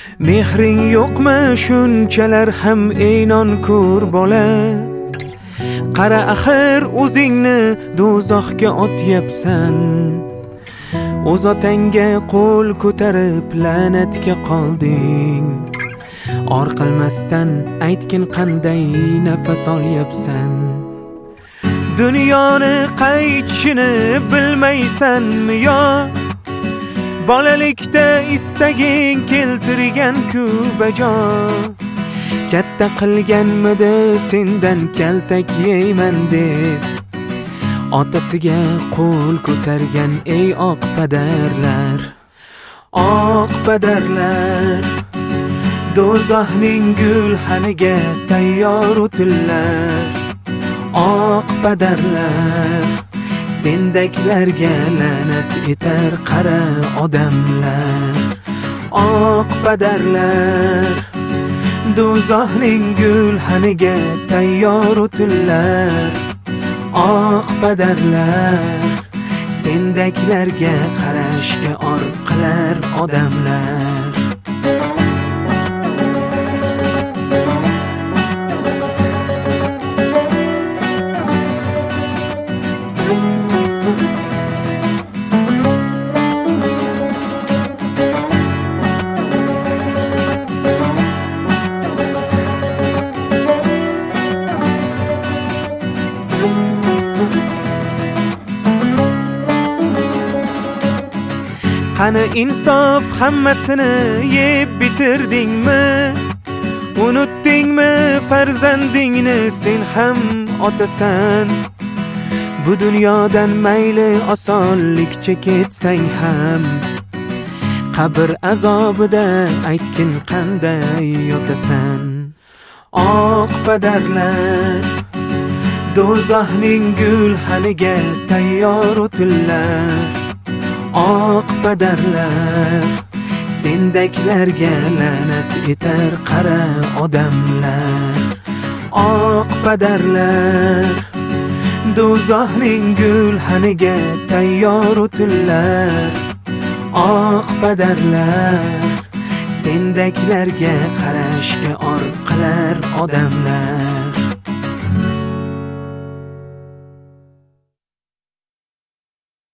Mehring yo'qmi shunchalar ham ey nonko'r bola? Qara axir o'zingni do'zaxga otyapsan. O'z otangga qo'l ko'tarib la'natga qolding. Or qilmasdan aytgin qanday nafas olyapsan. Dunyoni qaytishini bilmaysanmi yo? Bolalikda istaging keltirgan-ku bajo. Katta qilganmidi sendan kaltak yeyman deb otasiga qo'l ko'targan ey oq padarlar. Oq padarlar do'zaxning gulxaniga tayyor o'tillar. Oq padarlar sendaklarga la'nat etar qara odamlar. Oq padarlar do'zaxning gulxaniga tayyor o'tillar. Oq padarlar sendaklarga qarashga or qilar odamlar. Qani insof hammasini yeb bitirdingmi? Unutdingmi farzandingni sen ham otasan? Bu dunyodan mayli osonlikcha ketsang ham qabr azobida aytgin qanday yotasan. Oq padarlar do'zaxning gulxaniga tayyor o'tillar. Oq padarlar sendaklarga la'nat etar qara odamlar. Oq padarlar do'zaxning gulxaniga tayyor o'tillar. Oq padarlar sendaklarga qarashga or qilar odamlar.